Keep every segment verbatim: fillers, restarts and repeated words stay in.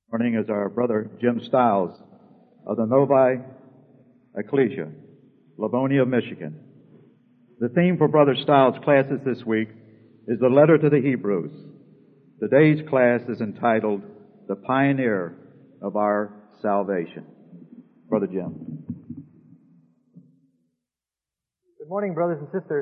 Morning is our brother Jim Stiles of the Novi Ecclesia, Livonia, Michigan. The theme for Brother Stiles' classes this week is the letter to the Hebrews. Today's class is entitled The Pioneer of Our Salvation. Brother Jim. Good morning, brothers and sisters.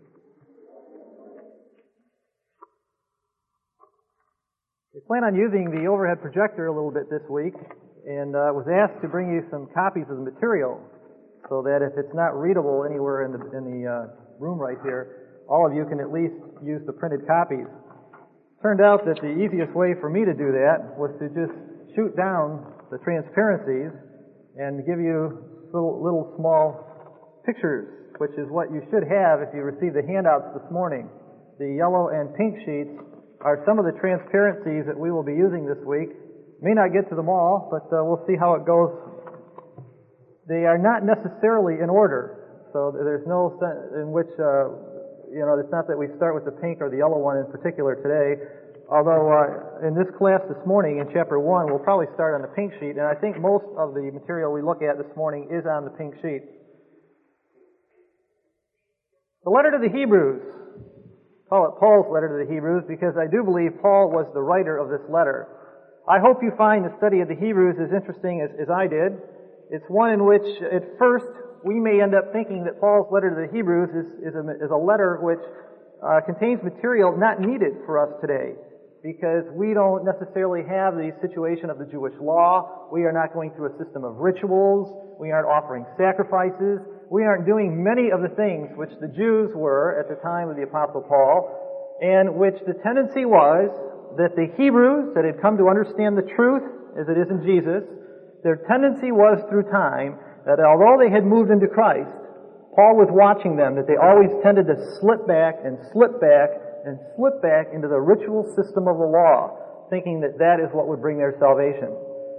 We plan on using the overhead projector a little bit this week, and uh, was asked to bring you some copies of the material so that if it's not readable anywhere in the, in the uh, room right here, all of you can at least use the printed copies. Turned out that the easiest way for me to do that was to just shoot down the transparencies and give you little, little small pictures, which is what you should have if you received the handouts this morning. The yellow and pink sheets are some of the transparencies that we will be using this week. May not get to them all, but uh, we'll see how it goes. They are not necessarily in order, so there's no sense in which, uh, you know, it's not that we start with the pink or the yellow one in particular today, although uh, in this class this morning in chapter one, we'll probably start on the pink sheet, and I think most of the material we look at this morning is on the pink sheet. The letter to the Hebrews. Call it Paul's letter to the Hebrews because I do believe Paul was the writer of this letter. I hope you find the study of the Hebrews as interesting as, as I did. It's one in which, at first, we may end up thinking that Paul's letter to the Hebrews is, is, a, is a letter which uh, contains material not needed for us today because we don't necessarily have the situation of the Jewish law. We are not going through a system of rituals. We aren't offering sacrifices. We aren't doing many of the things which the Jews were at the time of the Apostle Paul, and which the tendency was that the Hebrews that had come to understand the truth as it is in Jesus, their tendency was through time that although they had moved into Christ, Paul was watching them, that they always tended to slip back and slip back and slip back into the ritual system of the law, thinking that that is what would bring their salvation.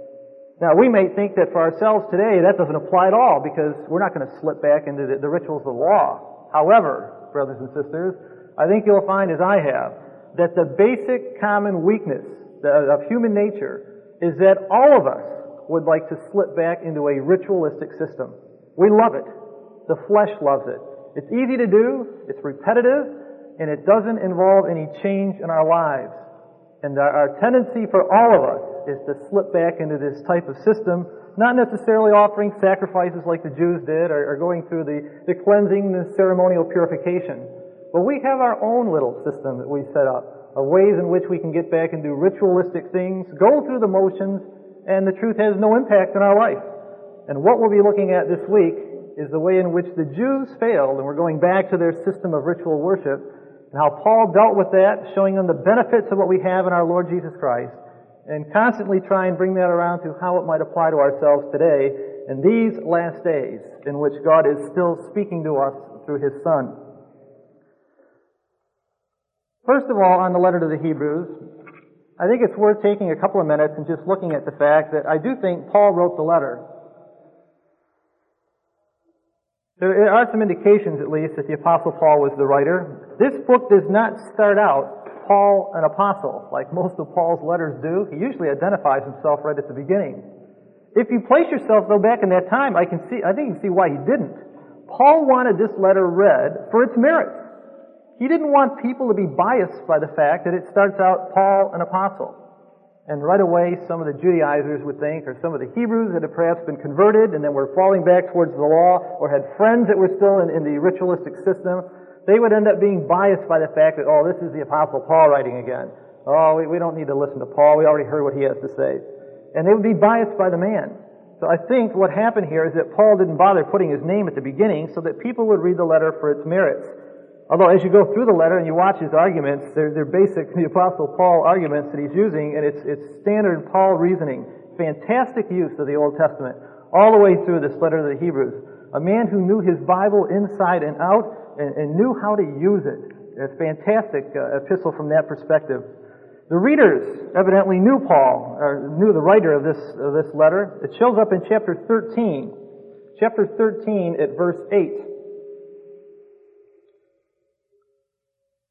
Now, we may think that for ourselves today, that doesn't apply at all because we're not going to slip back into the, the rituals of the law. However, brothers and sisters, I think you'll find, as I have, that the basic common weakness of human nature is that all of us would like to slip back into a ritualistic system. We love it. The flesh loves it. It's easy to do, it's repetitive, and it doesn't involve any change in our lives. And our tendency for all of us is to slip back into this type of system, not necessarily offering sacrifices like the Jews did or, or going through the, the cleansing, the ceremonial purification. But we have our own little system that we set up of ways in which we can get back and do ritualistic things, go through the motions, and the truth has no impact in our life. And what we'll be looking at this week is the way in which the Jews failed, and we're going back to their system of ritual worship, and how Paul dealt with that, showing them the benefits of what we have in our Lord Jesus Christ, and constantly try and bring that around to how it might apply to ourselves today in these last days in which God is still speaking to us through His Son. First of all, on the letter to the Hebrews, I think it's worth taking a couple of minutes and just looking at the fact that I do think Paul wrote the letter. There are some indications, at least, that the Apostle Paul was the writer. This book does not start out Paul an apostle, like most of Paul's letters do. He usually identifies himself right at the beginning. If you place yourself, though, back in that time, I can see, I think you can see why he didn't. Paul wanted this letter read for its merits. He didn't want people to be biased by the fact that it starts out Paul an apostle. And right away, some of the Judaizers would think, or some of the Hebrews that had perhaps been converted and then were falling back towards the law, or had friends that were still in, in the ritualistic system, they would end up being biased by the fact that, oh, this is the Apostle Paul writing again. Oh, we, we don't need to listen to Paul. We already heard what he has to say. And they would be biased by the man. So I think what happened here is that Paul didn't bother putting his name at the beginning so that people would read the letter for its merits. Although as you go through the letter and you watch his arguments, they're, they're basic, the Apostle Paul arguments that he's using, and it's, it's standard Paul reasoning. Fantastic use of the Old Testament, all the way through this letter to the Hebrews. A man who knew his Bible inside and out and, and knew how to use it. It's a fantastic uh, epistle from that perspective. The readers evidently knew Paul, or knew the writer of this, of this letter. It shows up in chapter thirteen. Chapter thirteen at verse eight.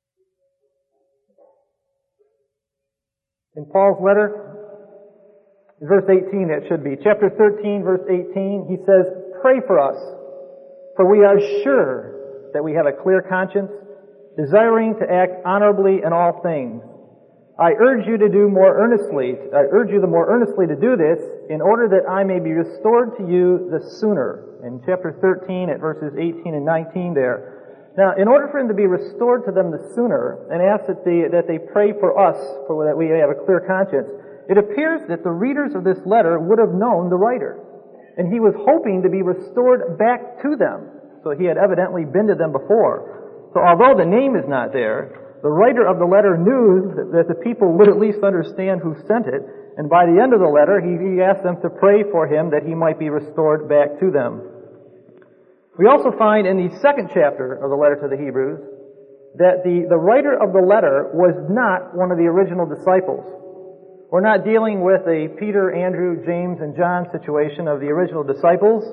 In Paul's letter, In verse eighteen, that should be. Chapter thirteen, verse eighteen, he says, "Pray for us, for we are sure that we have a clear conscience, desiring to act honorably in all things. I urge you to do more earnestly, I urge you the more earnestly to do this, in order that I may be restored to you the sooner." In chapter thirteen, at verses eighteen and nineteen there. Now, in order for him to be restored to them the sooner, and ask that they, that they pray for us, for that we have a clear conscience, it appears that the readers of this letter would have known the writer. And he was hoping to be restored back to them. So he had evidently been to them before. So although the name is not there, the writer of the letter knew that the people would at least understand who sent it, and by the end of the letter, he, he asked them to pray for him that he might be restored back to them. We also find in the second chapter of the letter to the Hebrews that the, the writer of the letter was not one of the original disciples. We're not dealing with a Peter, Andrew, James, and John situation of the original disciples.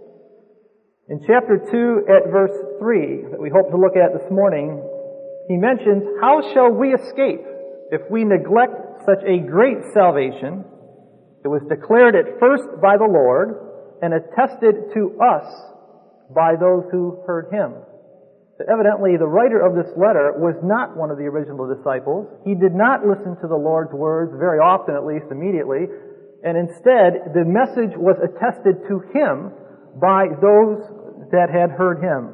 In chapter two at verse three, that we hope to look at this morning, he mentions, "How shall we escape if we neglect such a great salvation? It was declared at first by the Lord and attested to us by those who heard him." So evidently, the writer of this letter was not one of the original disciples. He did not listen to the Lord's words, very often at least, immediately. And instead, the message was attested to him by those that had heard him.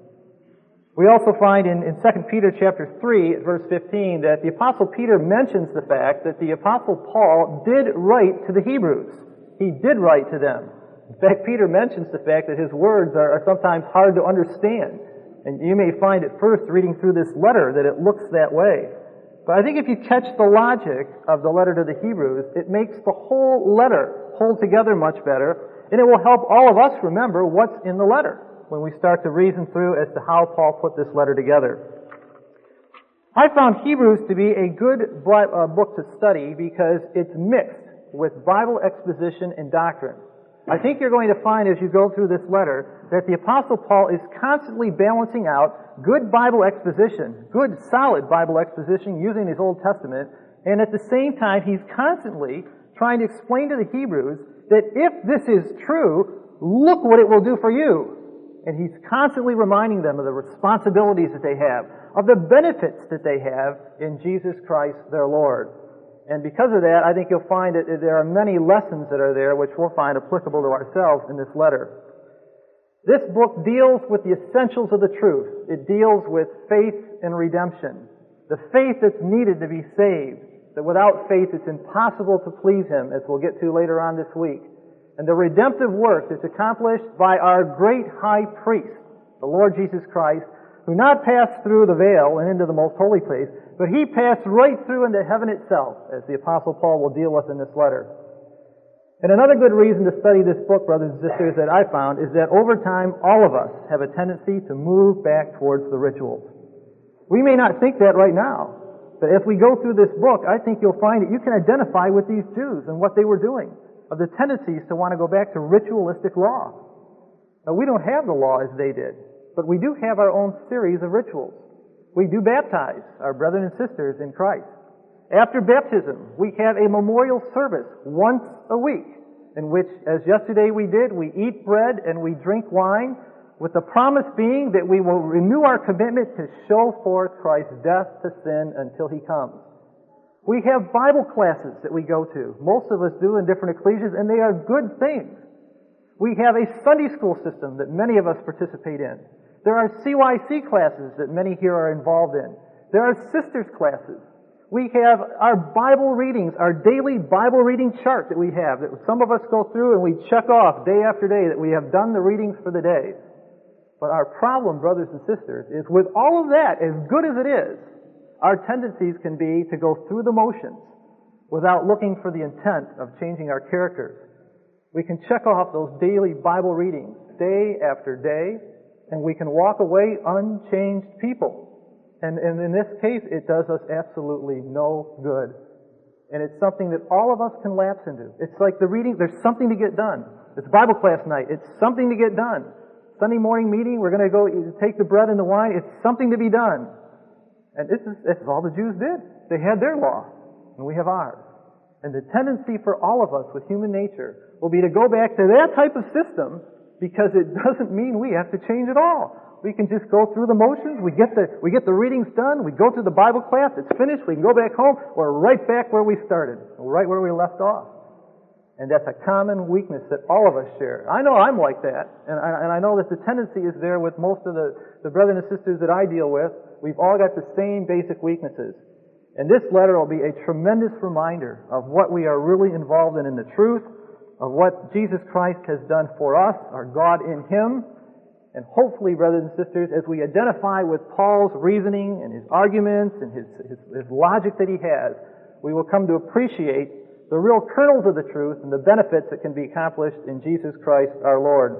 We also find in, in Second Peter chapter three, verse fifteen, that the Apostle Peter mentions the fact that the Apostle Paul did write to the Hebrews. He did write to them. In fact, Peter mentions the fact that his words are, are sometimes hard to understand. And you may find at first, reading through this letter, that it looks that way. But I think if you catch the logic of the letter to the Hebrews, it makes the whole letter hold together much better, and it will help all of us remember what's in the letter when we start to reason through as to how Paul put this letter together. I found Hebrews to be a good book to study because it's mixed with Bible exposition and doctrine. I think you're going to find as you go through this letter that the Apostle Paul is constantly balancing out good Bible exposition, good solid Bible exposition using his Old Testament, and at the same time he's constantly trying to explain to the Hebrews that if this is true, look what it will do for you. And he's constantly reminding them of the responsibilities that they have, of the benefits that they have in Jesus Christ their Lord. And because of that, I think you'll find that there are many lessons that are there which we'll find applicable to ourselves in this letter. This book deals with the essentials of the truth. It deals with faith and redemption. The faith that's needed to be saved. That without faith it's impossible to please Him, as we'll get to later on this week. And the redemptive work that's accomplished by our great high priest, the Lord Jesus Christ, who not passed through the veil and into the most holy place, but He passed right through into heaven itself, as the Apostle Paul will deal with in this letter. And another good reason to study this book, brothers and sisters, that I found is that over time, all of us have a tendency to move back towards the rituals. We may not think that right now, but as we go through this book, I think you'll find that you can identify with these Jews and what they were doing, of the tendencies to want to go back to ritualistic law. Now, we don't have the law as they did, but we do have our own series of rituals. We do baptize our brethren and sisters in Christ. After baptism, we have a memorial service once a week in which, as yesterday we did, we eat bread and we drink wine, with the promise being that we will renew our commitment to show forth Christ's death to sin until He comes. We have Bible classes that we go to. Most of us do in different ecclesias, and they are good things. We have a Sunday school system that many of us participate in. There are C Y C classes that many here are involved in. There are sisters classes. We have our Bible readings, our daily Bible reading chart that we have, that some of us go through and we check off day after day that we have done the readings for the day. But our problem, brothers and sisters, is with all of that, as good as it is, our tendencies can be to go through the motions without looking for the intent of changing our characters. We can check off those daily Bible readings day after day, and we can walk away unchanged people. And, and in this case, it does us absolutely no good. And it's something that all of us can lapse into. It's like the reading, there's something to get done. It's Bible class night. It's something to get done. Sunday morning meeting, we're going to go take the bread and the wine. It's something to be done. And this is, this is all the Jews did. They had their law, and we have ours. And the tendency for all of us with human nature will be to go back to that type of system because it doesn't mean we have to change at all. We can just go through the motions, we get the, we get the readings done, we go through the Bible class, it's finished, we can go back home, we're right back where we started, right where we left off. And that's a common weakness that all of us share. I know I'm like that, and I, and I know that the tendency is there with most of the, the brothers and sisters that I deal with. We've all got the same basic weaknesses. And this letter will be a tremendous reminder of what we are really involved in in the truth, of what Jesus Christ has done for us, our God in Him. And hopefully, brothers and sisters, as we identify with Paul's reasoning and his arguments and his, his, his logic that he has, we will come to appreciate the real kernels of the truth and the benefits that can be accomplished in Jesus Christ our Lord.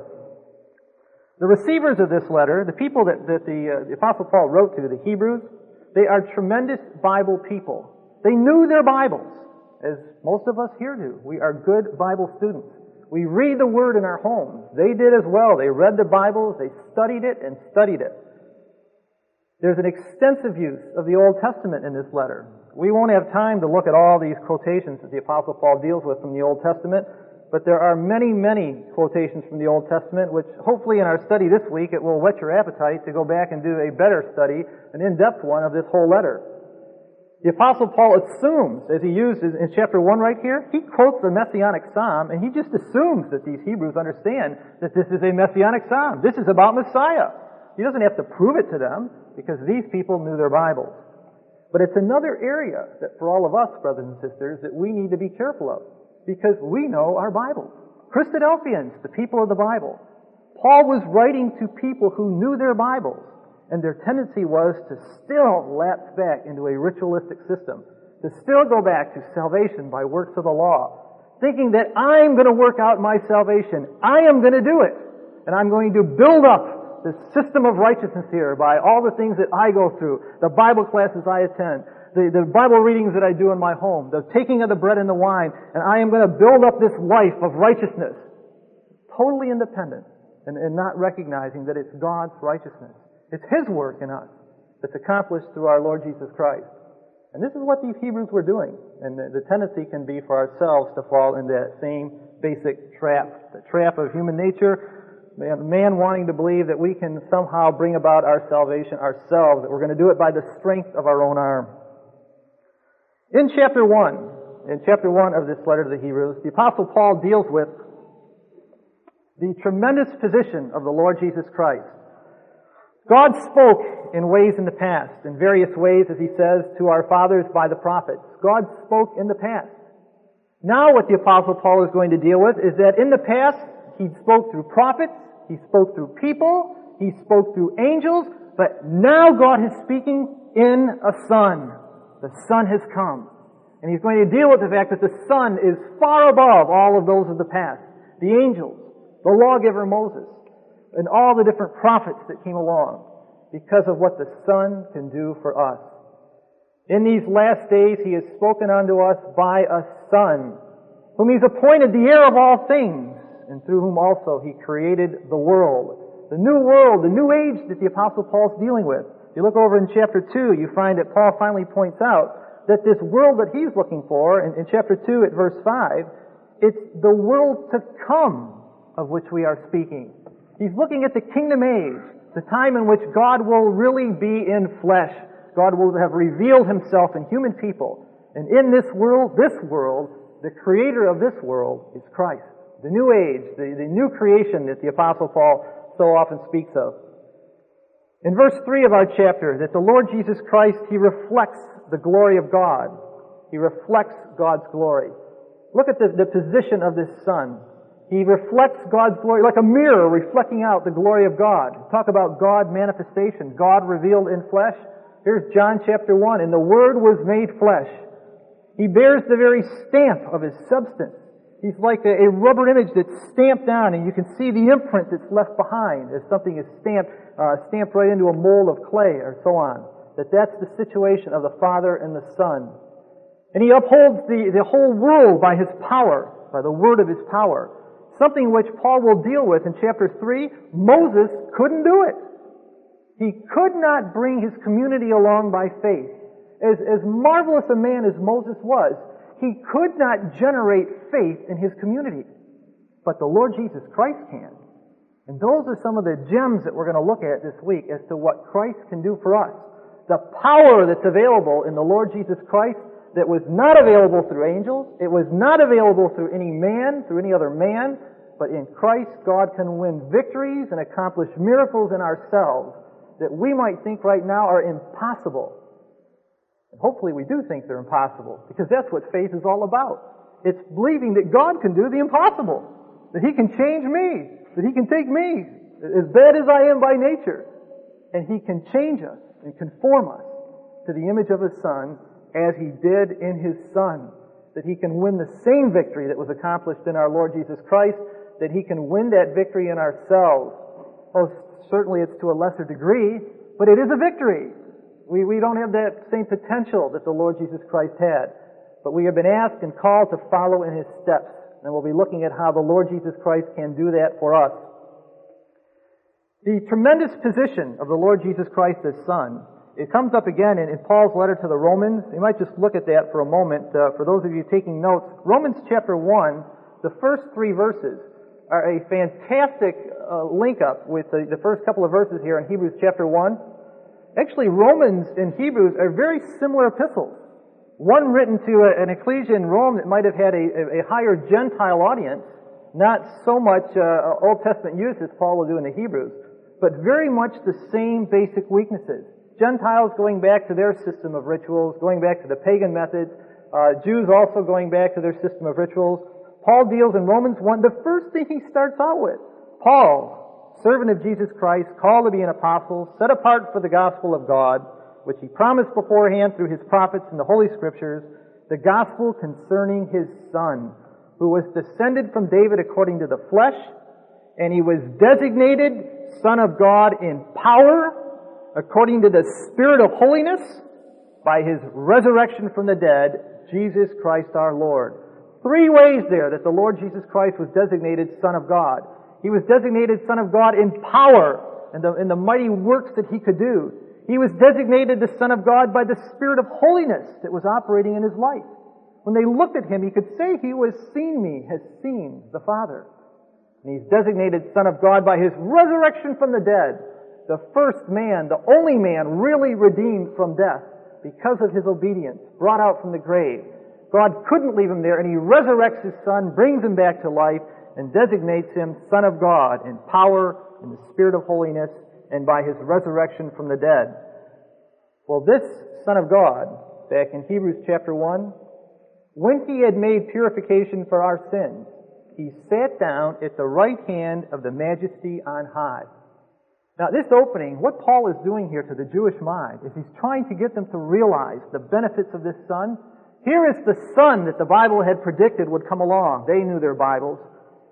The receivers of this letter, the people that, that the, uh, the Apostle Paul wrote to, the Hebrews, they are tremendous Bible people. They knew their Bibles, as most of us here do. We are good Bible students. We read the Word in our homes. They did as well. They read the Bibles, they studied it, and studied it. There's an extensive use of the Old Testament in this letter. We won't have time to look at all these quotations that the Apostle Paul deals with from the Old Testament, but there are many, many quotations from the Old Testament, which hopefully in our study this week it will whet your appetite to go back and do a better study, an in-depth one of this whole letter. The Apostle Paul assumes, as he uses in chapter one right here, he quotes the Messianic Psalm, and he just assumes that these Hebrews understand that this is a Messianic Psalm. This is about Messiah. He doesn't have to prove it to them, because these people knew their Bibles. But it's another area that for all of us, brothers and sisters, that we need to be careful of, because we know our Bibles. Christadelphians, the people of the Bible. Paul was writing to people who knew their Bibles, and their tendency was to still lapse back into a ritualistic system, to still go back to salvation by works of the law, thinking that I'm going to work out my salvation, I am going to do it, and I'm going to build up the system of righteousness here by all the things that I go through, the Bible classes I attend, the, the Bible readings that I do in my home, the taking of the bread and the wine, and I am going to build up this life of righteousness. Totally independent, and, and not recognizing that it's God's righteousness. It's His work in us that's accomplished through our Lord Jesus Christ. And this is what these Hebrews were doing. And the, the tendency can be for ourselves to fall into that same basic trap, the trap of human nature, man wanting to believe that we can somehow bring about our salvation ourselves, that we're going to do it by the strength of our own arm. In chapter one, in chapter one of this letter to the Hebrews, the Apostle Paul deals with the tremendous position of the Lord Jesus Christ. God spoke in ways in the past, in various ways, as he says, to our fathers by the prophets. God spoke in the past. Now what the Apostle Paul is going to deal with is that in the past, he spoke through prophets, he spoke through people, he spoke through angels, but now God is speaking in a Son. The Son has come. And he's going to deal with the fact that the Son is far above all of those of the past. The angels, the lawgiver Moses, and all the different prophets that came along, because of what the Son can do for us. In these last days he has spoken unto us by a Son, whom he's appointed the heir of all things, and through whom also he created the world. The new world, the new age that the Apostle Paul's dealing with. If you look over in chapter two, you find that Paul finally points out that this world that he's looking for, in, in chapter two at verse five, it's the world to come of which we are speaking. He's looking at the kingdom age, the time in which God will really be in flesh. God will have revealed himself in human people. And in this world, this world, the creator of this world is Christ. The new age, the, the new creation that the Apostle Paul so often speaks of. In verse three of our chapter, that the Lord Jesus Christ, He reflects the glory of God. He reflects God's glory. Look at the, the position of this Son. He reflects God's glory like a mirror reflecting out the glory of God. Talk about God manifestation, God revealed in flesh. Here's John chapter one, and the Word was made flesh. He bears the very stamp of His substance. He's like a, a rubber image that's stamped down, and you can see the imprint that's left behind as something is stamped, uh, stamped right into a mold of clay or so on. That that's the situation of the Father and the Son. And He upholds the, the whole world by His power, by the word of His power. Something which Paul will deal with in chapter three. Moses couldn't do it. He could not bring his community along by faith. As, as marvelous a man as Moses was, he could not generate faith in his community. But the Lord Jesus Christ can. And those are some of the gems that we're going to look at this week as to what Christ can do for us. The power that's available in the Lord Jesus Christ that was not available through angels, it was not available through any man, through any other man, but in Christ God can win victories and accomplish miracles in ourselves that we might think right now are impossible. And hopefully we do think they're impossible, because that's what faith is all about. It's believing that God can do the impossible, that He can change me, that He can take me, as bad as I am by nature, and He can change us and conform us to the image of His Son as He did in His Son, that He can win the same victory that was accomplished in our Lord Jesus Christ, that He can win that victory in ourselves. Oh, certainly it's to a lesser degree, but it is a victory. We, we don't have that same potential that the Lord Jesus Christ had. But we have been asked and called to follow in His steps. And we'll be looking at how the Lord Jesus Christ can do that for us. The tremendous position of the Lord Jesus Christ as Son, it comes up again in, in Paul's letter to the Romans. You might just look at that for a moment. Uh, for those of you taking notes, Romans chapter one, the first three verses are a fantastic uh, link up with the, the first couple of verses here in Hebrews chapter one. Actually, Romans and Hebrews are very similar epistles. One written to a, an ecclesia in Rome that might have had a, a higher Gentile audience, not so much uh, Old Testament use as Paul will do in the Hebrews, but very much the same basic weaknesses. Gentiles going back to their system of rituals, going back to the pagan methods, uh, Jews also going back to their system of rituals. Paul deals in Romans one, the first thing he starts out with, Paul, servant of Jesus Christ, called to be an apostle, set apart for the gospel of God, which He promised beforehand through His prophets in the Holy Scriptures, the gospel concerning His Son, who was descended from David according to the flesh, and He was designated Son of God in power, according to the Spirit of holiness, by His resurrection from the dead, Jesus Christ our Lord. Three ways there that the Lord Jesus Christ was designated Son of God. He was designated Son of God in power and the, in the mighty works that He could do. He was designated the Son of God by the Spirit of holiness that was operating in His life. When they looked at Him, He could say, He who has seen me has seen the Father. And He's designated Son of God by His resurrection from the dead, the first man, the only man really redeemed from death because of His obedience, brought out from the grave. God couldn't leave Him there, and He resurrects His Son, brings Him back to life, and designates Him Son of God in power, in the Spirit of holiness, and by His resurrection from the dead. Well, this Son of God, back in Hebrews chapter one, when He had made purification for our sins, He sat down at the right hand of the Majesty on high. Now, this opening, what Paul is doing here to the Jewish mind is he's trying to get them to realize the benefits of this Son. Here is the Son that the Bible had predicted would come along. They knew their Bibles.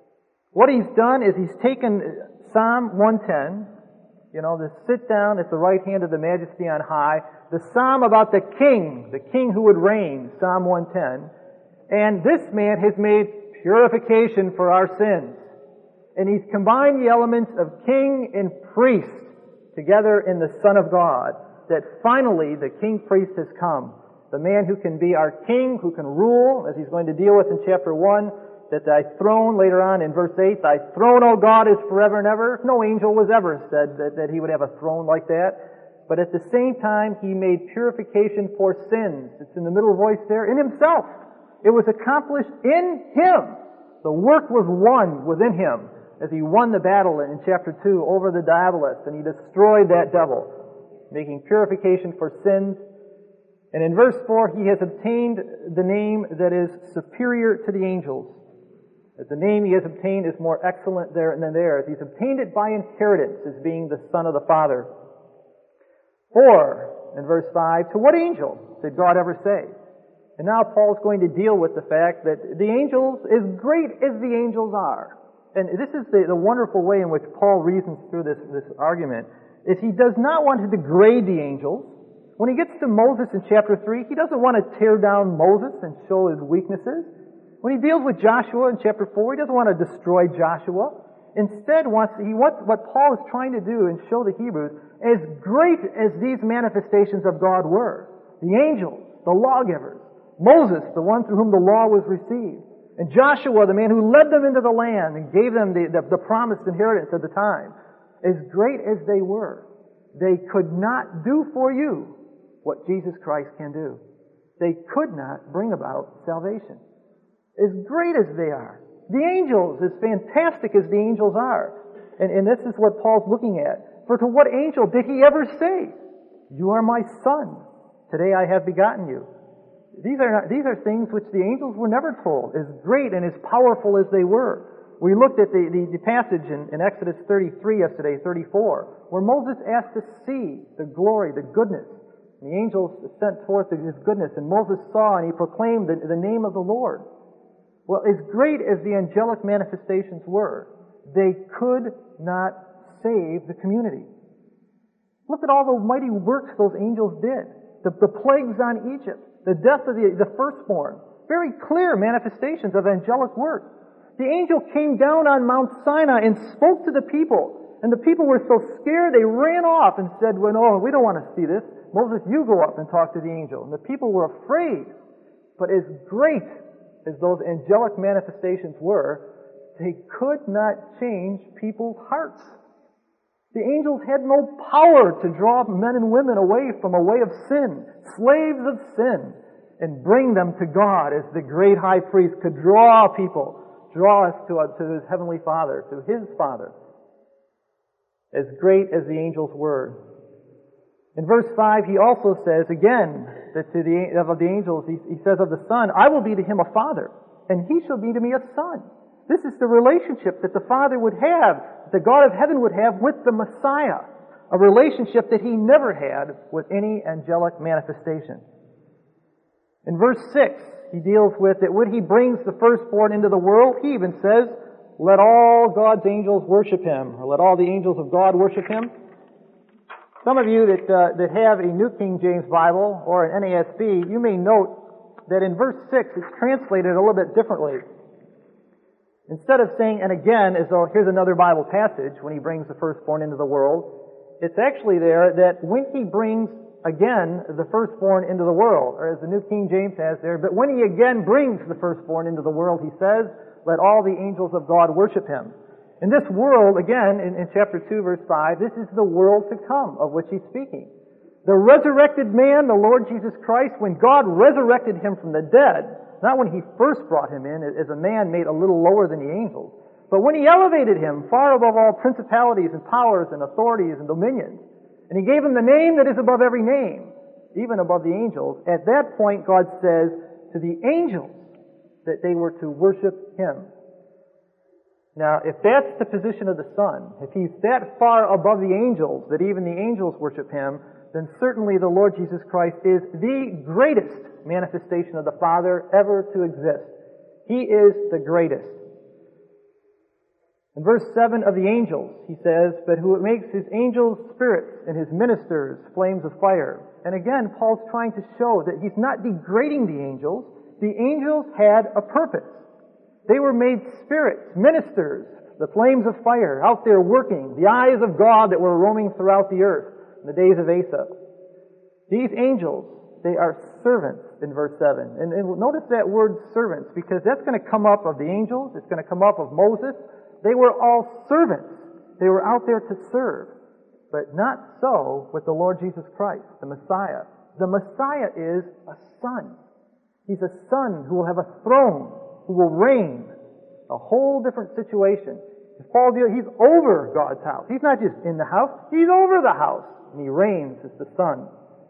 What He's done is He's taken Psalm one ten, you know, the sit down at the right hand of the Majesty on high, the Psalm about the King, the King who would reign, Psalm one ten, and this man has made purification for our sins. And He's combined the elements of King and Priest together in the Son of God, that finally the King Priest has come. The man who can be our King, who can rule, as He's going to deal with in chapter one, that Thy throne, later on in verse eight, Thy throne, O God, is forever and ever. No angel was ever said that, that he would have a throne like that. But at the same time, He made purification for sins. It's in the middle voice there, in Himself. It was accomplished in Him. The work was won within Him as He won the battle in chapter two over the diabolist, and He destroyed that devil, making purification for sins. And in verse four, He has obtained the name that is superior to the angels. That the name He has obtained is more excellent there than theirs. He's obtained it by inheritance as being the Son of the Father. For, in verse five, to what angel did God ever say? And now Paul's going to deal with the fact that the angels, as great as the angels are, and this is the, the wonderful way in which Paul reasons through this, this argument, is he does not want to degrade the angels. When he gets to Moses in chapter three, he doesn't want to tear down Moses and show his weaknesses. When he deals with Joshua in chapter four, he doesn't want to destroy Joshua. Instead, wants he wants what Paul is trying to do and show the Hebrews, as great as these manifestations of God were, the angels, the lawgivers, Moses, the one through whom the law was received. And Joshua, the man who led them into the land and gave them the, the, the promised inheritance at the time. As great as they were, they could not do for you what Jesus Christ can do. They could not bring about salvation. As great as they are. The angels, as fantastic as the angels are. And, and this is what Paul's looking at. For to what angel did he ever say, "You are my son, today I have begotten you"? These are not, these are things which the angels were never told, as great and as powerful as they were. We looked at the, the, the passage in, in Exodus thirty-three yesterday, thirty-four, where Moses asked to see the glory, the goodness. And the angels sent forth his goodness, and Moses saw and he proclaimed the, the name of the Lord. Well, as great as the angelic manifestations were, they could not save the community. Look at all the mighty works those angels did. The, the plagues on Egypt, the death of the, the firstborn. Very clear manifestations of angelic work. The angel came down on Mount Sinai and spoke to the people. And the people were so scared they ran off and said, "Well, no, we don't want to see this. Moses, you go up and talk to the angel." And the people were afraid. But as great as those angelic manifestations were, they could not change people's hearts. The angels had no power to draw men and women away from a way of sin, slaves of sin, and bring them to God as the great high priest could draw people, draw us to, to his heavenly Father, to his Father. As great as the angels were. In verse five, he also says again that to the of the angels, he, he says of the Son, "I will be to him a father, and he shall be to me a son." This is the relationship that the Father would have, that the God of heaven would have with the Messiah. A relationship that he never had with any angelic manifestation. In verse six, he deals with that when he brings the firstborn into the world, he even says, "Let all God's angels worship him," or "Let all the angels of God worship him." Some of you that uh, that have a New King James Bible or an N A S B, you may note that in verse six it's translated a little bit differently. Instead of saying, "and again," as though here's another Bible passage when he brings the firstborn into the world, it's actually there that when he brings again the firstborn into the world, or as the New King James has there, but when he again brings the firstborn into the world, he says, "Let all the angels of God worship him." In this world, again, in, in chapter two, verse five, this is the world to come of which he's speaking. The resurrected man, the Lord Jesus Christ, when God resurrected him from the dead, not when he first brought him in as a man made a little lower than the angels, but when he elevated him far above all principalities and powers and authorities and dominions, and he gave him the name that is above every name, even above the angels, at that point God says to the angels that they were to worship him. Now, if that's the position of the Son, if he's that far above the angels that even the angels worship him, then certainly the Lord Jesus Christ is the greatest manifestation of the Father ever to exist. He is the greatest. In verse seven of the angels, he says, "But who makes his angels spirits and his ministers flames of fire." And again, Paul's trying to show that he's not degrading the angels. The angels had a purpose. They were made spirits, ministers, the flames of fire, out there working, the eyes of God that were roaming throughout the earth in the days of Asa. These angels, they are servants in verse seven. And, and notice that word servants, because that's going to come up of the angels, it's going to come up of Moses. They were all servants. They were out there to serve. But not so with the Lord Jesus Christ, the Messiah. The Messiah is a son. He's a son who will have a throne, who will reign. A whole different situation. Paul, he's over God's house. He's not just in the house, he's over the house. And he reigns as the Son.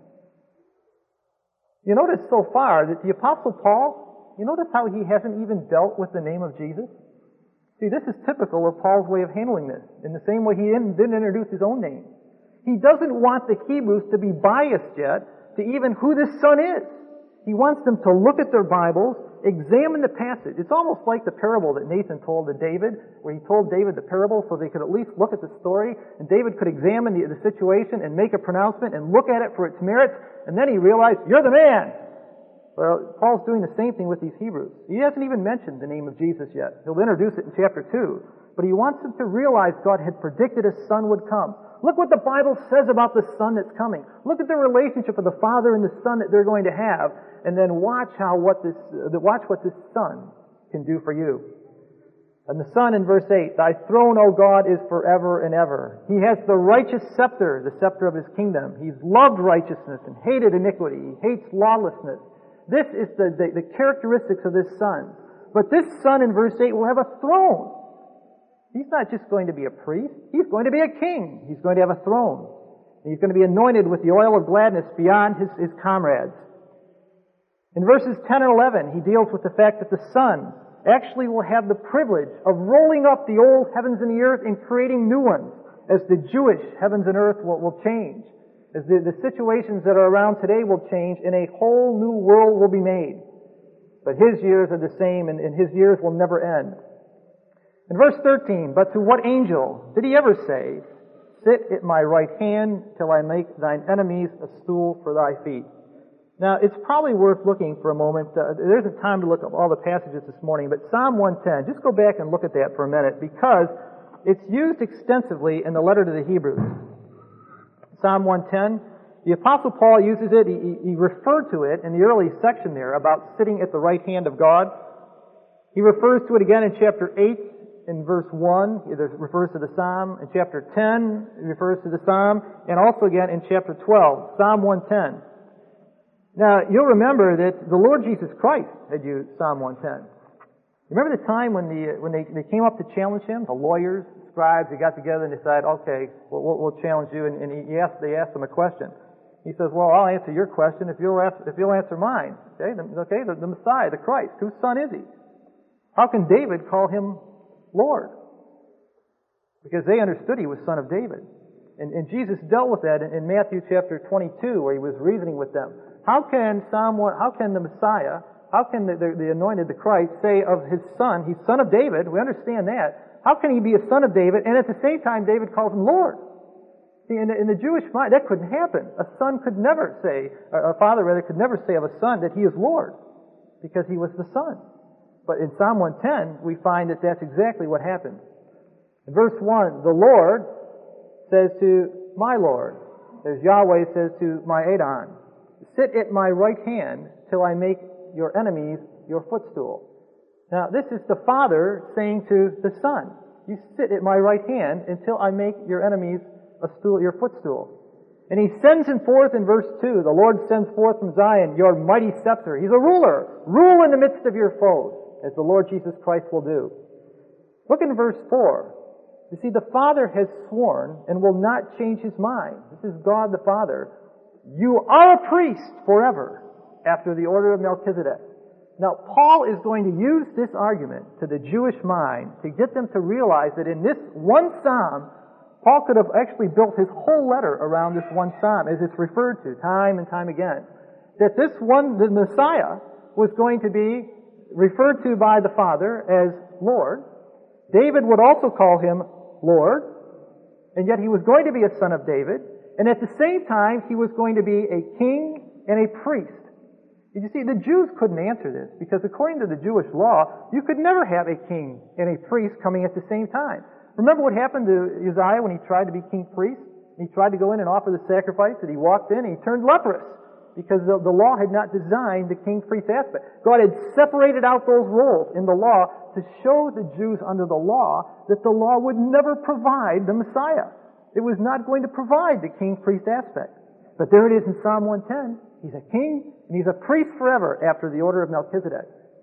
You notice so far that the Apostle Paul, you notice how he hasn't even dealt with the name of Jesus? See, this is typical of Paul's way of handling this. In the same way he didn't introduce his own name. He doesn't want the Hebrews to be biased yet to even who this Son is. He wants them to look at their Bibles, examine the passage. It's almost like the parable that Nathan told to David, where he told David the parable so they could at least look at the story, and David could examine the, the situation and make a pronouncement and look at it for its merits, and then he realized, "You're the man!" Well, Paul's doing the same thing with these Hebrews. He hasn't even mentioned the name of Jesus yet. He'll introduce it in chapter two. But he wants them to realize God had predicted a son would come. Look what the Bible says about the son that's coming. Look at the relationship of the Father and the Son that they're going to have, and then watch how what this uh, watch what this son can do for you. And the Son in verse eight, Thy throne, O God, is forever and ever. He has the righteous scepter, the scepter of His kingdom. He's loved righteousness and hated iniquity. He hates lawlessness. This is the, the, the characteristics of this Son. But this Son in verse eight will have a throne. He's not just going to be a priest. He's going to be a king. He's going to have a throne. And he's going to be anointed with the oil of gladness beyond his, his comrades. In verses ten and eleven, he deals with the fact that the Son actually will have the privilege of rolling up the old heavens and the earth and creating new ones, as the Jewish heavens and earth will, will change. As the, the situations that are around today will change, and a whole new world will be made. But his years are the same, and, and his years will never end. In verse thirteen, But to what angel did he ever say, Sit at my right hand till I make thine enemies a stool for thy feet? Now, it's probably worth looking for a moment. Uh, there isn't time to look up all the passages this morning, but Psalm one ten, just go back and look at that for a minute, because it's used extensively in the letter to the Hebrews. Psalm one ten, the Apostle Paul uses it, he, he referred to it in the early section there about sitting at the right hand of God. He refers to it again in chapter eight, in verse one, it refers to the Psalm. In chapter ten, it refers to the Psalm, and also again in chapter twelve, Psalm one ten. Now, you'll remember that the Lord Jesus Christ had used Psalm one ten. Remember the time when the when they, they came up to challenge him? The lawyers, scribes, they got together and decided, okay, we'll, we'll, we'll challenge you. And, and he asked, they asked him a question. He says, well, I'll answer your question if you'll, ask, if you'll answer mine. Okay, the, okay the, the Messiah, the Christ, whose son is he? How can David call him Lord? Because they understood he was son of David. And, and Jesus dealt with that in, in Matthew chapter twenty-two, where he was reasoning with them. How can someone, how can the Messiah, how can the, the, the anointed, the Christ, say of his son, he's son of David, we understand that. How can he be a son of David, and at the same time David calls him Lord? See, in the, in the Jewish mind, that couldn't happen. A son could never say, a father rather could never say of a son that he is Lord, because he was the son. But in Psalm one ten, we find that that's exactly what happened. In verse one, the Lord says to my Lord, as Yahweh says to my Adon, Sit at my right hand till I make your enemies your footstool. Now, this is the Father saying to the Son, You sit at my right hand until I make your enemies a stool, your footstool. And he sends him forth in verse two. The Lord sends forth from Zion your mighty scepter. He's a ruler. Rule in the midst of your foes, as the Lord Jesus Christ will do. Look in verse four. You see, the Father has sworn and will not change his mind. This is God the Father. You are a priest forever after the order of Melchizedek. Now, Paul is going to use this argument to the Jewish mind to get them to realize that in this one psalm, Paul could have actually built his whole letter around this one psalm, as it's referred to time and time again. That this one, the Messiah, was going to be referred to by the Father as Lord. David would also call him Lord, and yet he was going to be a son of David, and at the same time he was going to be a king and a priest. You see, the Jews couldn't answer this, because according to the Jewish law, you could never have a king and a priest coming at the same time. Remember what happened to Uzziah when he tried to be king-priest? He tried to go in and offer the sacrifice, and he walked in and he turned leprous, because the, the law had not designed the king-priest aspect. God had separated out those roles in the law to show the Jews under the law that the law would never provide the Messiah. It was not going to provide the king-priest aspect. But there it is in Psalm one ten. He's a king and he's a priest forever after the order of Melchizedek.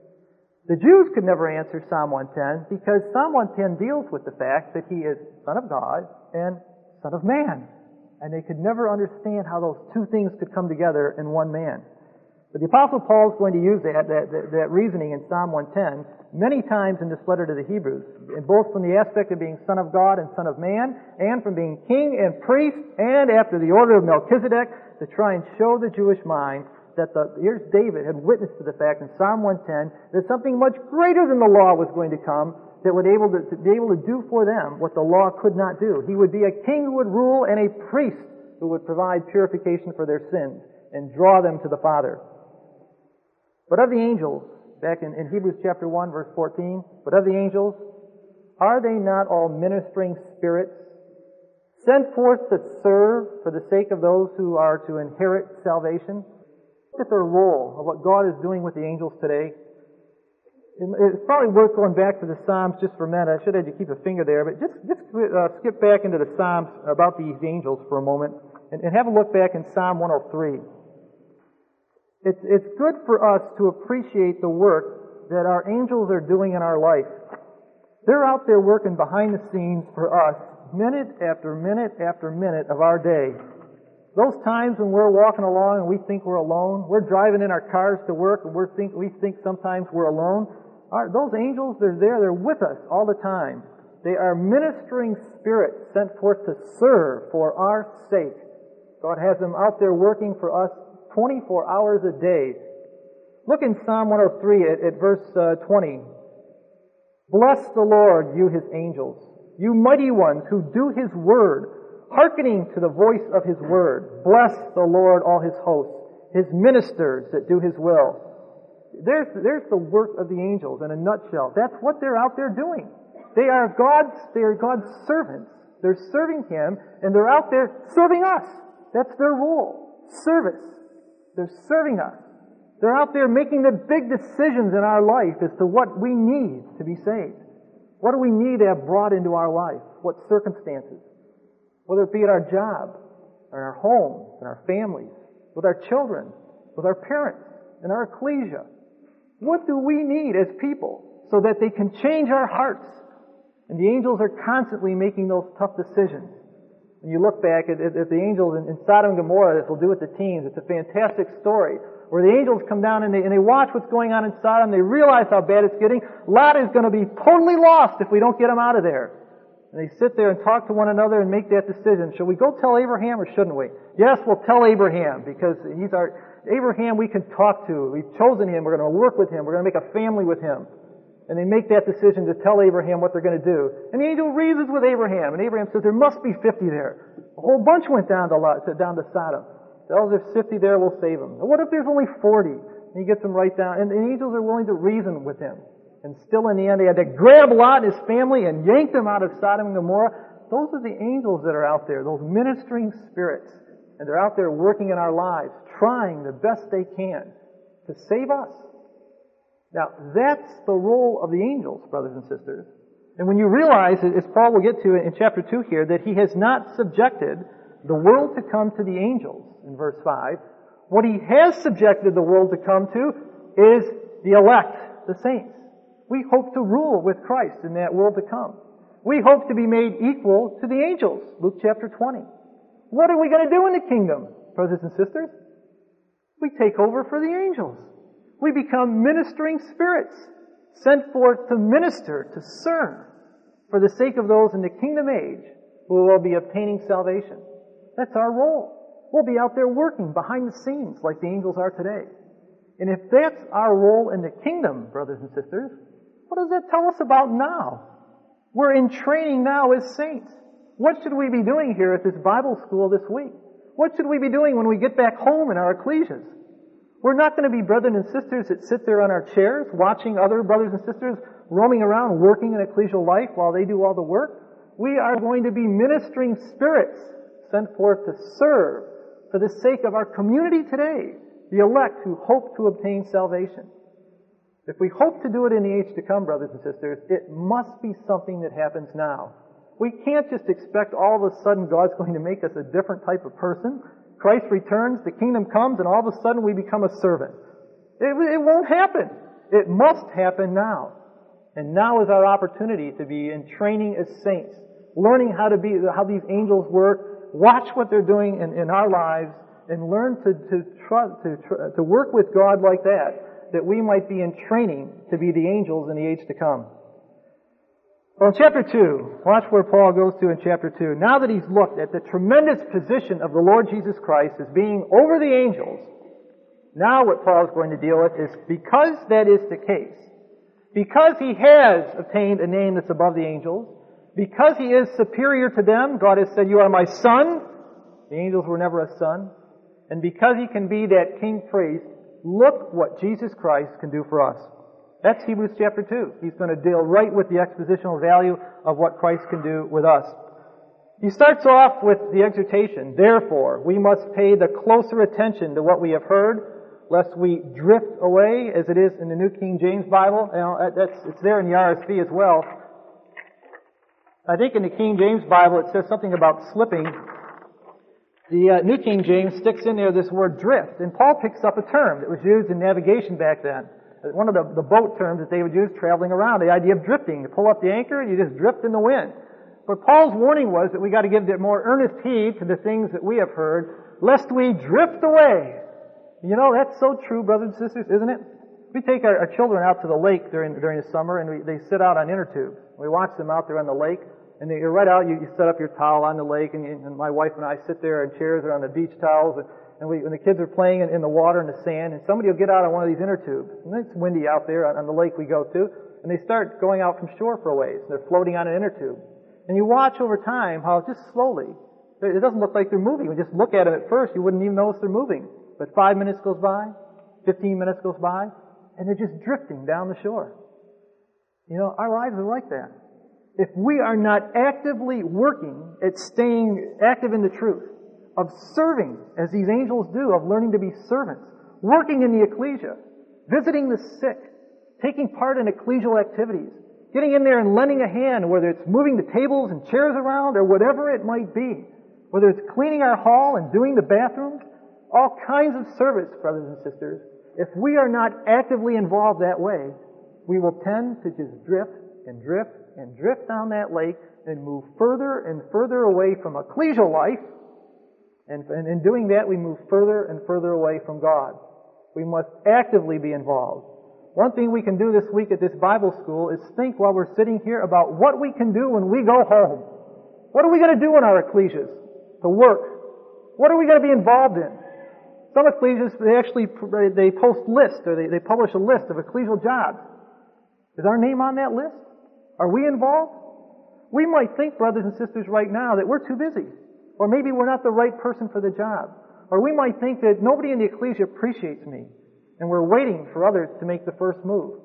The Jews could never answer Psalm one ten because Psalm one ten deals with the fact that he is Son of God and Son of Man. And they could never understand how those two things could come together in one man. But the Apostle Paul is going to use that, that, that, that reasoning in Psalm one ten many times in this letter to the Hebrews, and both from the aspect of being Son of God and Son of Man, and from being king and priest, and after the order of Melchizedek, to try and show the Jewish mind that the, here's David had witnessed to the fact in Psalm one ten that something much greater than the law was going to come that would able to, to be able to do for them what the law could not do. He would be a king who would rule and a priest who would provide purification for their sins and draw them to the Father. But of the angels, back in, in Hebrews chapter one, verse fourteen, but of the angels, are they not all ministering spirits, sent forth to serve for the sake of those who are to inherit salvation? Look at their role of what God is doing with the angels today. It's probably worth going back to the Psalms just for a minute. I should have had you keep a finger there, but just, just uh, skip back into the Psalms about these angels for a moment and, and have a look back in Psalm one oh three. It's, it's good for us to appreciate the work that our angels are doing in our life. They're out there working behind the scenes for us, minute after minute after minute of our day. Those times when we're walking along and we think we're alone, we're driving in our cars to work and we're think, we think sometimes we're alone. Our, those angels, they're there, they're with us all the time. They are ministering spirits sent forth to serve for our sake. God has them out there working for us twenty-four hours a day. Look in Psalm one oh three at, at verse uh, twenty. Bless the Lord, you His angels, you mighty ones who do His word, hearkening to the voice of His word. Bless the Lord, all His hosts, His ministers that do His will. There's, there's the work of the angels in a nutshell. That's what they're out there doing. They are God's, they are God's servants. They're serving Him, and they're out there serving us. That's their role. Service. They're serving us. They're out there making the big decisions in our life as to what we need to be saved. What do we need to have brought into our life? What circumstances? Whether it be at our job, or our homes, and our families, with our children, with our parents, in our ecclesia. What do we need as people so that they can change our hearts? And the angels are constantly making those tough decisions. When you look back at, at, at the angels in, in Sodom and Gomorrah, as we'll do with the teens, it's a fantastic story where the angels come down and they, and they watch what's going on in Sodom. They realize how bad it's getting. Lot is going to be totally lost if we don't get him out of there. And they sit there and talk to one another and make that decision. Shall we go tell Abraham or shouldn't we? Yes, we'll tell Abraham because he's our, Abraham we can talk to. We've chosen him. We're going to work with him. We're going to make a family with him. And they make that decision to tell Abraham what they're going to do. And the angel reasons with Abraham. And Abraham says, there must be fifty there. A whole bunch went down to, Lot, down to Sodom. Oh, there's fifty there, we'll save them. And what if there's only forty? And he gets them right down. And the angels are willing to reason with him. And still in the end, they had to grab Lot and his family and yank them out of Sodom and Gomorrah. Those are the angels that are out there, those ministering spirits. And they're out there working in our lives, trying the best they can to save us. Now, that's the role of the angels, brothers and sisters. And when you realize, as Paul will get to in chapter two here, that he has not subjected the world to come to the angels, in verse five, what he has subjected the world to come to is the elect, the saints. We hope to rule with Christ in that world to come. We hope to be made equal to the angels, Luke chapter twenty. What are we going to do in the kingdom, brothers and sisters? We take over for the angels. We become ministering spirits, sent forth to minister, to serve, for the sake of those in the kingdom age who will be obtaining salvation. That's our role. We'll be out there working behind the scenes like the angels are today. And if that's our role in the kingdom, brothers and sisters, what does that tell us about now? We're in training now as saints. What should we be doing here at this Bible school this week? What should we be doing when we get back home in our ecclesias? We're not going to be brothers and sisters that sit there on our chairs watching other brothers and sisters roaming around working in ecclesial life while they do all the work. We are going to be ministering spirits sent forth to serve for the sake of our community today, the elect who hope to obtain salvation. If we hope to do it in the age to come, brothers and sisters, it must be something that happens now. We can't just expect all of a sudden God's going to make us a different type of person. Christ returns, the kingdom comes, and all of a sudden we become a servant. It, it won't happen. It must happen now. And now is our opportunity to be in training as saints, learning how to be, how these angels work, watch what they're doing in, in our lives, and learn to to, try, to to work with God like that, that we might be in training to be the angels in the age to come. Well, in chapter two, watch where Paul goes to in chapter two. Now that he's looked at the tremendous position of the Lord Jesus Christ as being over the angels, now what Paul is going to deal with is, because that is the case, because he has obtained a name that's above the angels, because he is superior to them, God has said, you are my son. The angels were never a son. And because he can be that king priest, look what Jesus Christ can do for us. That's Hebrews chapter two. He's going to deal right with the expositional value of what Christ can do with us. He starts off with the exhortation, therefore, we must pay the closer attention to what we have heard, lest we drift away, as it is in the New King James Bible. You know, that's, it's there in the R S V as well. I think in the King James Bible it says something about slipping. The uh, New King James sticks in there this word drift, and Paul picks up a term that was used in navigation back then. One of the, the boat terms that they would use traveling around, the idea of drifting. You pull up the anchor and you just drift in the wind. But Paul's warning was that we got to give more earnest heed to the things that we have heard, lest we drift away. You know, that's so true, brothers and sisters, isn't it? We take our, our children out to the lake during during the summer, and we, they sit out on inner tubes. We watch them out there on the lake, and they, you're right out, you, you set up your towel on the lake, and, you, and my wife and I sit there in chairs or on the beach towels, and, and, we, and the kids are playing in, in the water and the sand, and somebody will get out on one of these inner tubes. And it's windy out there on, on the lake we go to, and they start going out from shore for a ways. They're floating on an inner tube. And you watch over time how just slowly, it doesn't look like they're moving. We just look at them at first, you wouldn't even notice they're moving. But five minutes goes by, fifteen minutes goes by, and they're just drifting down the shore. You know, our lives are like that. If we are not actively working at staying active in the truth, of serving, as these angels do, of learning to be servants, working in the ecclesia, visiting the sick, taking part in ecclesial activities, getting in there and lending a hand, whether it's moving the tables and chairs around or whatever it might be, whether it's cleaning our hall and doing the bathrooms, all kinds of service, brothers and sisters. If we are not actively involved that way, we will tend to just drift and drift and drift down that lake and move further and further away from ecclesial life. And, and in doing that, we move further and further away from God. We must actively be involved. One thing we can do this week at this Bible school is think while we're sitting here about what we can do when we go home. What are we going to do in our ecclesias? To work. What are we going to be involved in? Some ecclesias, they actually they post lists, or they, they publish a list of ecclesial jobs. Is our name on that list? Are we involved? We might think, brothers and sisters, right now that we're too busy. Or maybe we're not the right person for the job. Or we might think that nobody in the ecclesia appreciates me, and we're waiting for others to make the first move.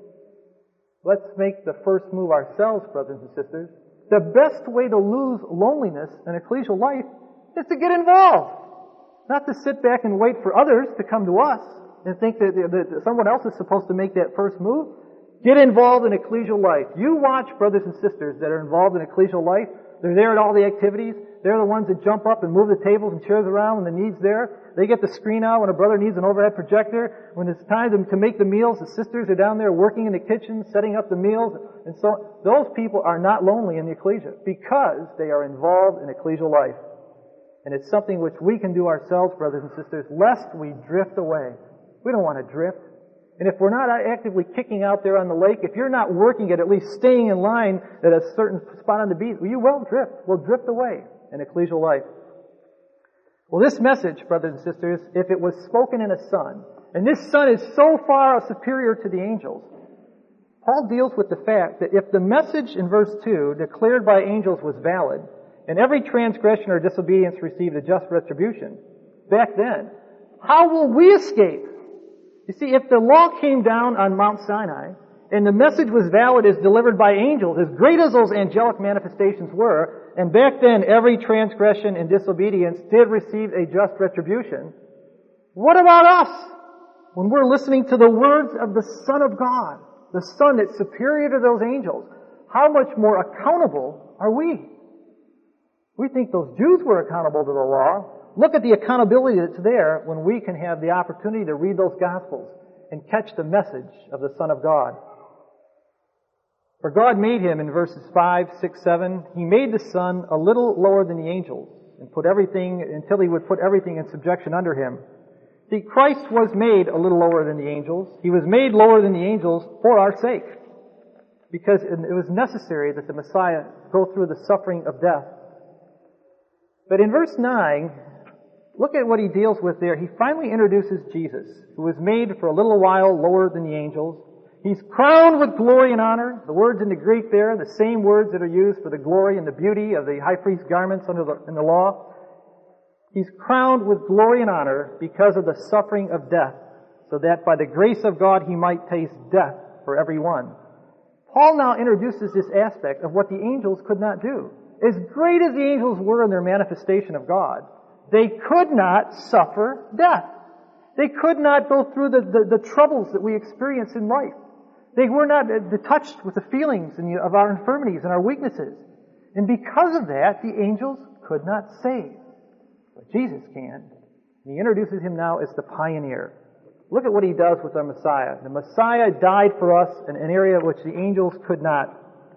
Let's make the first move ourselves, brothers and sisters. The best way to lose loneliness in ecclesial life is to get involved. Not to sit back and wait for others to come to us and think that, that someone else is supposed to make that first move. Get involved in ecclesial life. You watch brothers and sisters that are involved in ecclesial life. They're there at all the activities. They're the ones that jump up and move the tables and chairs around when the need's there. They get the screen out when a brother needs an overhead projector. When it's time to, to make the meals, the sisters are down there working in the kitchen, setting up the meals. And so those people are not lonely in the ecclesia because they are involved in ecclesial life. And it's something which we can do ourselves, brothers and sisters, lest we drift away. We don't want to drift. And if we're not actively kicking out there on the lake, if you're not working at at least staying in line at a certain spot on the beach, you will drift. We'll drift away in ecclesial life. Well, this message, brothers and sisters, if it was spoken in a son, and this son is so far superior to the angels, Paul deals with the fact that if the message in verse two declared by angels was valid, and every transgression or disobedience received a just retribution, back then, how will we escape? You see, if the law came down on Mount Sinai, and the message was valid as delivered by angels, as great as those angelic manifestations were, and back then every transgression and disobedience did receive a just retribution, what about us? When we're listening to the words of the Son of God, the Son that's superior to those angels, how much more accountable are we? We think those Jews were accountable to the law. Look at the accountability that's there when we can have the opportunity to read those Gospels and catch the message of the Son of God. For God made him, in verses five, six, seven, He made the Son a little lower than the angels and put everything, until He would put everything in subjection under Him. See, Christ was made a little lower than the angels. He was made lower than the angels for our sake, because it was necessary that the Messiah go through the suffering of death. But in verse nine, look at what he deals with there. He finally introduces Jesus, who was made for a little while lower than the angels. He's crowned with glory and honor. The words in the Greek there, the same words that are used for the glory and the beauty of the high priest's garments under the, in the law. He's crowned with glory and honor because of the suffering of death, so that by the grace of God he might taste death for everyone. Paul now introduces this aspect of what the angels could not do. As great as the angels were in their manifestation of God, they could not suffer death. They could not go through the, the, the troubles that we experience in life. They were not touched with the feelings of our infirmities and our weaknesses. And because of that, the angels could not save. But Jesus can. And he introduces him now as the pioneer. Look at what he does with our Messiah. The Messiah died for us in an area which the angels could not.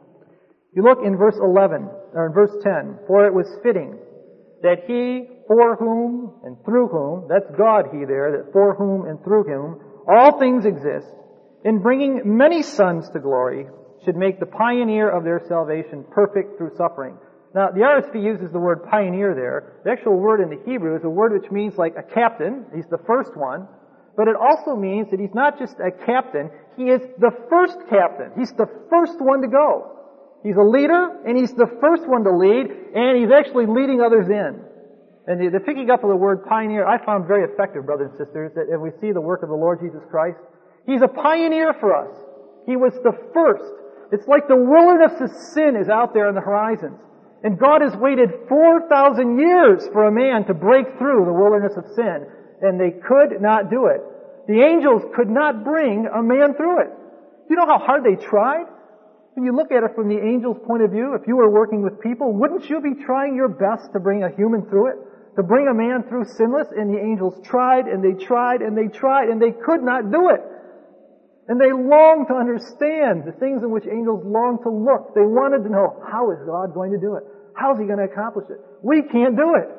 You look in verse eleven, or in verse ten, for it was fitting that he, for whom and through whom, that's God he there, that for whom and through whom all things exist, in bringing many sons to glory, should make the pioneer of their salvation perfect through suffering. Now, the R S V uses the word pioneer there. The actual word in the Hebrew is a word which means like a captain. He's the first one. But it also means that he's not just a captain, he is the first captain. He's the first one to go. He's a leader, and he's the first one to lead, and he's actually leading others in. And the, the picking up of the word pioneer, I found very effective, brothers and sisters, that if we see the work of the Lord Jesus Christ, he's a pioneer for us. He was the first. It's like the wilderness of sin is out there on the horizons. And God has waited four thousand years for a man to break through the wilderness of sin. And they could not do it. The angels could not bring a man through it. Do you know how hard they tried? When you look at it from the angel's point of view, if you were working with people, wouldn't you be trying your best to bring a human through it? To bring a man through sinless? And the angels tried, and they tried, and they tried, and they could not do it. And they longed to understand the things in which angels long to look. They wanted to know, how is God going to do it? How is He going to accomplish it? We can't do it.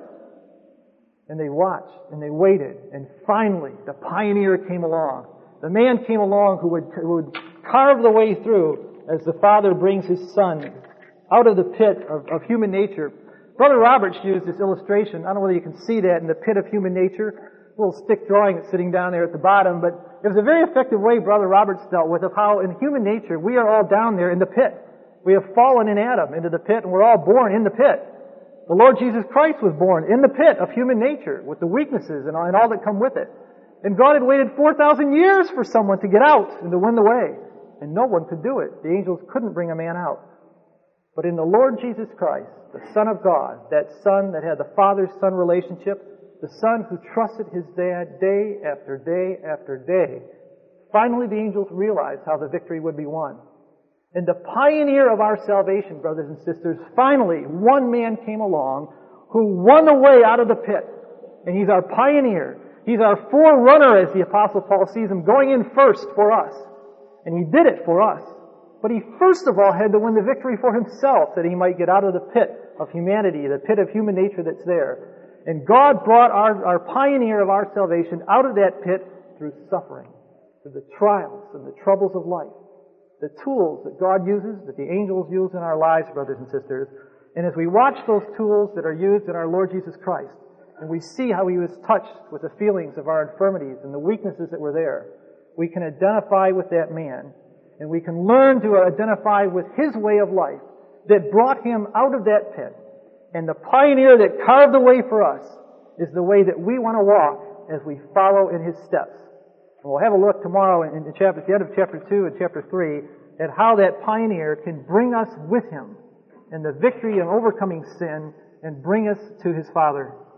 And they watched, and they waited, and finally, the pioneer came along. The man came along who would, who would carve the way through as the Father brings His Son out of the pit of, of human nature. Brother Roberts used this illustration. I don't know whether you can see that in the pit of human nature. A little stick drawing that's sitting down there at the bottom, but it was a very effective way Brother Roberts dealt with of how in human nature we are all down there in the pit. We have fallen in Adam into the pit, and we're all born in the pit. The Lord Jesus Christ was born in the pit of human nature with the weaknesses and all, and all that come with it. And God had waited four thousand years for someone to get out and to win the way. And no one could do it. The angels couldn't bring a man out. But in the Lord Jesus Christ, the Son of God, that Son that had the Father-Son relationship, the Son who trusted His dad day after day after day, finally the angels realized how the victory would be won. And the pioneer of our salvation, brothers and sisters, finally one man came along who won the way out of the pit. And he's our pioneer. He's our forerunner, as the Apostle Paul sees him, going in first for us. And he did it for us. But he first of all had to win the victory for himself, that he might get out of the pit of humanity, the pit of human nature that's there. And God brought our, our pioneer of our salvation out of that pit through suffering, through the trials and the troubles of life. The tools that God uses, that the angels use in our lives, brothers and sisters. And as we watch those tools that are used in our Lord Jesus Christ, and we see how He was touched with the feelings of our infirmities and the weaknesses that were there, we can identify with that man, and we can learn to identify with his way of life that brought him out of that pit. And the pioneer that carved the way for us is the way that we want to walk as we follow in his steps. And we'll have a look tomorrow in, in chapter, at the end of chapter two and chapter three at how that pioneer can bring us with him in the victory of overcoming sin and bring us to his Father.